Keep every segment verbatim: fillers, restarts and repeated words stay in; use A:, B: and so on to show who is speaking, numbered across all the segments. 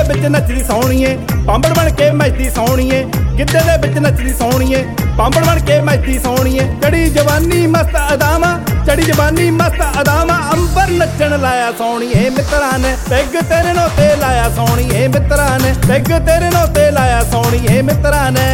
A: विच नचदी सोहणीए पांबड़ बन के मचदी सोहणीए गिद्धे दे विच नचदी सोहणीए पांबड़ बन के मचदी सोहणीए चढ़ी जवानी मस्त अदामा चढ़ी जवानी मस्त अदामा अंबर नचण लाया सोहणीए मित्तरां ने पैग तेरे नो ते लाया सोहणीए मित्तरां ने पैग तेरे नो ते लाया सोहणीए मित्तरां ने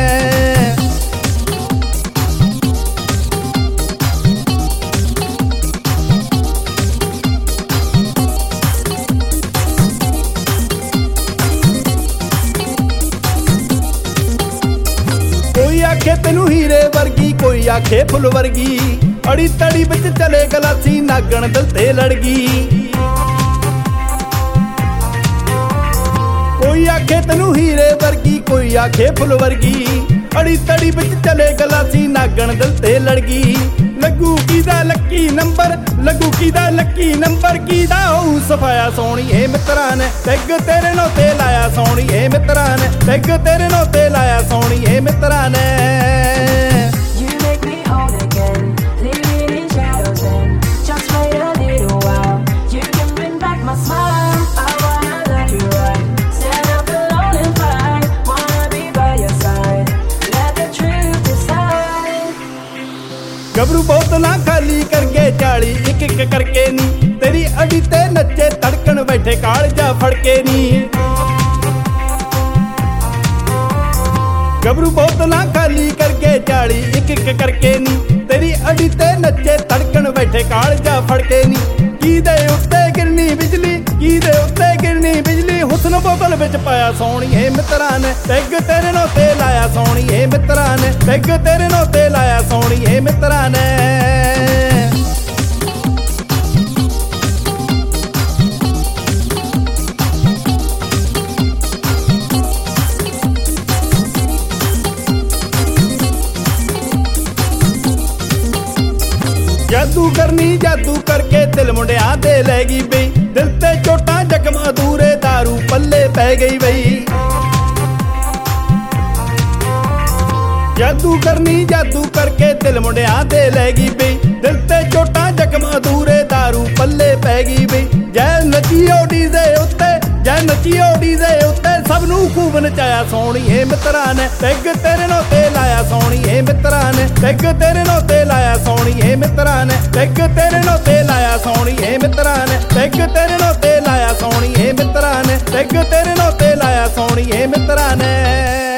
A: कोई आखे तेनू हीरे वर्गी कोई आखे फुल वर्गी अड़ी तड़ी बिच चले गलासी नागण दिल ते लड़गी कोई आखे तेनू हीरे वर्गी कोई आखे फुल वर्गी अड़ी तड़ी बिच चले गलासी नागण दिल ते लड़गी लगू कीदा लक्की नंबर लगू कीदा लक्की नंबर कीदा होऊ सफाया सोहणीए मित्तरां ने पैग तेरे नो ते लाया सोहणीए मित्तरां ने पैग तेरे नो ते लाया सोहणीए मित्तरां ने गबरू बोतलां खाली करके चाली एक एक करके नी तेरी अड़ी ते नचे तड़कन बैठे कालजा फड़के नी गबरू बोतलां खाली करके चाली एक एक करके नी तेरी अड़ी ते नचे तड़कन बैठे कालजा फड़के नी की दे उत्ते गिरनी बिजली की दे उत्ते गिरनी बिजली हुस्न बोतल विच पाया सोहणीए मित्तरां ने पैग तेरे नो ते लाया सोहणीए मित्तरां ने पैग तेरे नो ते लाया सोहणीए मित्तरां ने जादू करनी जादू करके दिल मुंडिया दे लैगी बई दिल ते चोटा जख्म अधूरे दारू पल्ले पै गई बई जादू करनी जादू करके दिल मुंडिया दे लैगी बई दिल ते चोटा जख्म अधूरे दारू पल्ले पै गई बई जै नचियो डीजे उत्ते जै नचियो डीजे उत्ते सब नू खूब नचाया सोहणीए मित्तरां ने पैग तेरे नो ते लाया सोहणीए मित्तरां ने पैग तेरे नो ते लाया सोहणीए मित्तरां ने पैग तेरे नो ते लाया सोहणीए मित्तरां ने पैग तेरे नो ते लाया सोहणीए मित्तरां ने पैग तेरे नो ते लाया सोहणीए मित्तरां ने।